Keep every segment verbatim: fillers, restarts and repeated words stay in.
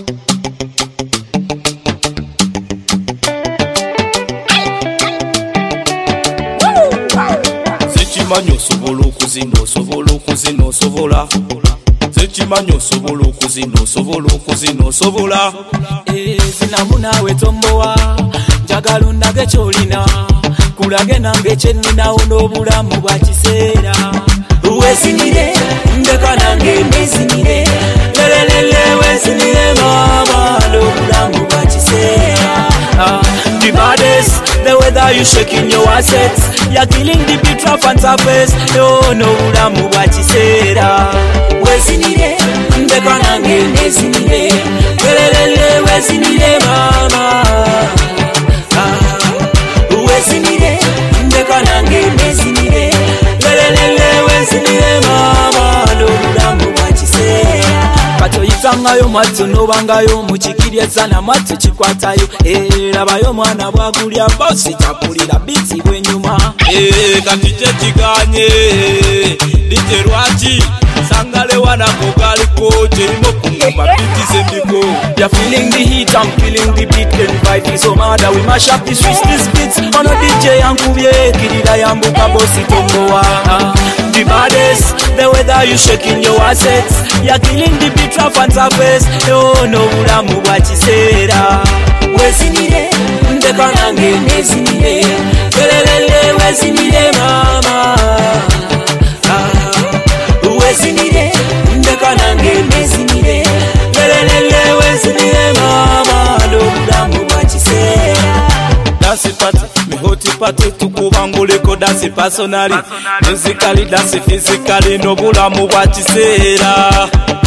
Zechimanyo sobola okuzina osobola okuzina osobola Zechimanyo sobola okuzina osobola okuzina osobola Zinamu nawe tombowa njagala ondage kyolina kulage nange kyeninawo n'obulamu bwa kiseera weesinire ndeka nange neesinire lelelele weesinire mama n'obulamu bwa kiseera The baddest, the weather you shaking your assets. You're killing the beat rough and surface. No, no, ulamu wachisera. Wezinire, ndeka nange nezinire. Lelelele, wezinire mama. Wezinire, ndeka nange nezinire. Lelelele, wezinire mama. No, ulamu wachisera. Kato yitangayo matu nobangayo muchikiriza na matu chikwatayo eh labayo mwana bwagulya bosi takulira biti bwenyuma eh kati chechiganye dije rwachi sangale wana kogali koje imo kumba biti sendiko. You're feeling the heat, I'm feeling the beat, the vibe is so mad we mash up the streets, these beats on a D J yankubye kirira yambuka bosi tombowa. The baddest, the weather you shaking your assets. You're killing the beat rough and surface. No, no, ulamu bwa kiseera. Wezinire, ndeka nange nezinire. Lelelele, wezinire mama. Wezinire, ndeka nange nezinire. Lelelele, wezinire mama. No, ulamu bwa kiseera. Dance party, me hoti party tukubanguleko dance personally. Musically, dance physically, no bulamu bwa kiseera.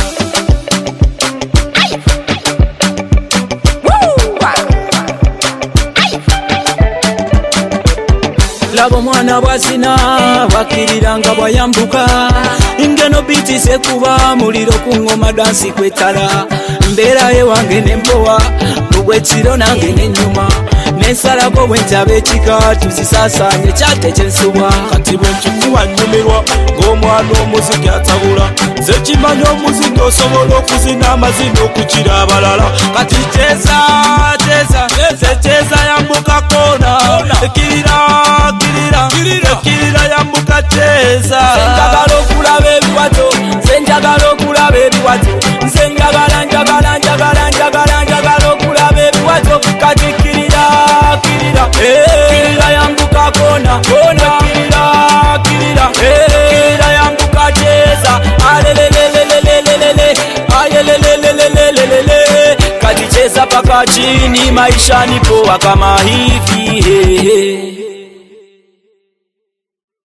Labo mwana bwazina bakiriranga bwayambuka ingeno biti sekuba muliro kungoma dansi kwetala mbera yewange nempowa bugwetiro nange nenyuma nesalago bwenjabe chika tuzisasanye kyate kyensuba kati bwenchikuwa nyumirwa ng'omwana omuziki atabula zekimanyi omuziki osobola okuzina amazina okukira abalala kati cheza cheza cheza yambuka kona kirira kirira kirira yambuka cheza njagala okulaba ebiwato nze njagala okulaba ebiwato nze njagala njagala njagala njagala njagala okulaba ebiwato kati kirira kirira kirira yambuka kona kona kirira kirira kirira yambuka cheza alelelelelelelele ayelelelelelelele kati cheza paka chini maisha ni poa kama hivi.